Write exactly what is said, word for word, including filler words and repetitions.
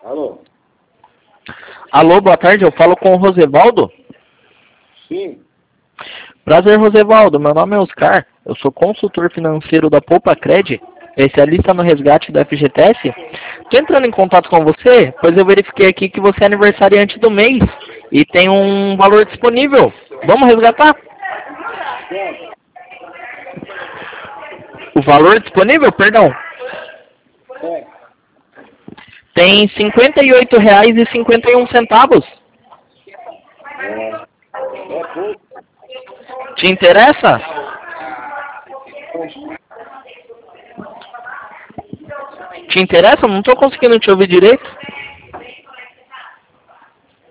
Alô? Alô, boa tarde, eu falo com o Rosevaldo. Sim. Prazer, Rosevaldo, meu nome é Oscar, eu sou consultor financeiro da Poupa-Cred, especialista no resgate do F G T S. Estou entrando em contato com você, pois eu verifiquei aqui que você é aniversariante do mês e tem um valor disponível. Vamos resgatar? Quanto? O valor disponível, perdão, É. tem cinquenta e oito reais e cinquenta e um centavos. É. É pouco. Te interessa? Te interessa? Não estou conseguindo te ouvir direito.